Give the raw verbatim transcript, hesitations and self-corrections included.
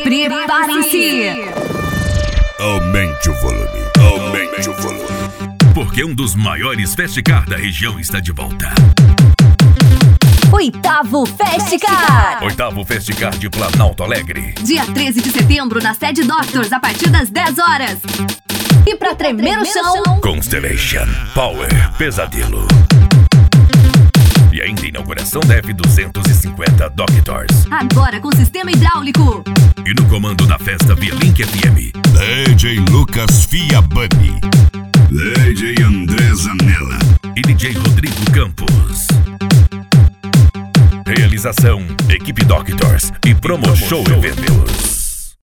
Prepare-se! Aumente o volume, aumente o volume. Porque um dos maiores Festcar da região está de volta. Oitavo Festcar! Oitavo Festcar de Planalto Alegre. Dia treze de setembro, na sede Doctors, a partir das dez horas. E pra tremer o chão, Constellation, Power, Pesadelo. E ainda a inauguração da F duzentos e cinquenta Doctors. Agora com sistema hidráulico. E no comando da festa via Link F M, D J Lucas Fiabani, D J André Zanella e D J Rodrigo Campos. Realização, Equipe Doctors e Promo Show Eventos.